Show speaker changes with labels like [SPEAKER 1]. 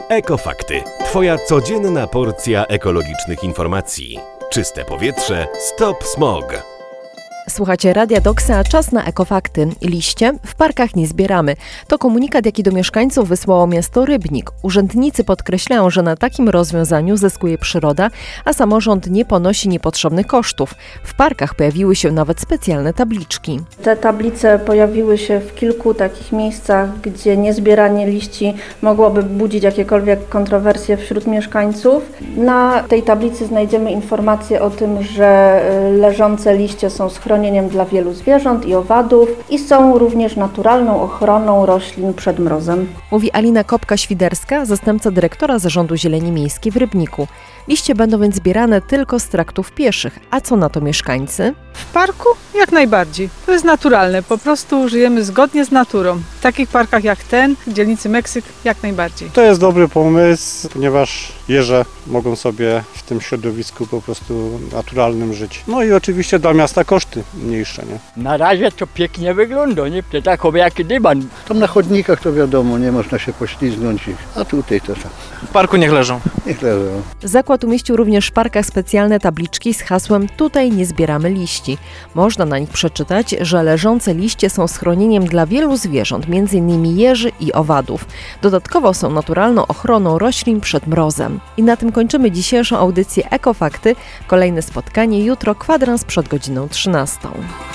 [SPEAKER 1] Ekofakty. Twoja codzienna porcja ekologicznych informacji. Czyste powietrze, stop smog.
[SPEAKER 2] Słuchacie Radia Doksa, czas na ekofakty. Liście w parkach nie zbieramy. To komunikat, jaki do mieszkańców wysłało miasto Rybnik. Urzędnicy podkreślają, że na takim rozwiązaniu zyskuje przyroda, a samorząd nie ponosi niepotrzebnych kosztów. W parkach pojawiły się nawet specjalne tabliczki.
[SPEAKER 3] Te tablice pojawiły się w kilku takich miejscach, gdzie niezbieranie liści mogłoby budzić jakiekolwiek kontrowersje wśród mieszkańców. Na tej tablicy znajdziemy informacje o tym, że leżące liście są schronieniem dla wielu zwierząt i owadów i są również naturalną ochroną roślin przed mrozem.
[SPEAKER 2] Mówi Alina Kopka-Świderska, zastępca dyrektora Zarządu Zieleni Miejskiej w Rybniku. Liście będą więc zbierane tylko z traktów pieszych. A co na to mieszkańcy?
[SPEAKER 4] W parku? Jak najbardziej. To jest naturalne. Po prostu żyjemy zgodnie z naturą. W takich parkach jak ten, w dzielnicy Meksyk, jak najbardziej.
[SPEAKER 5] To jest dobry pomysł, ponieważ jeże mogą sobie w tym środowisku po prostu naturalnym żyć. No i oczywiście dla miasta koszty mniejsze, nie?
[SPEAKER 6] Na razie to pięknie wygląda, nie? To takowy jak dywan.
[SPEAKER 7] Tam na chodnikach to wiadomo, nie można się poślizgnąć, a tutaj to tak.
[SPEAKER 8] W parku niech leżą.
[SPEAKER 7] Niech leżą.
[SPEAKER 2] Zakład umieścił również w parkach specjalne tabliczki z hasłem „Tutaj nie zbieramy liści”. Można na nich przeczytać, że leżące liście są schronieniem dla wielu zwierząt, m.in. jeży i owadów. Dodatkowo są naturalną ochroną roślin przed mrozem. I na tym kończymy dzisiejszą audycję Ekofakty. Kolejne spotkanie jutro, kwadrans przed godziną 13.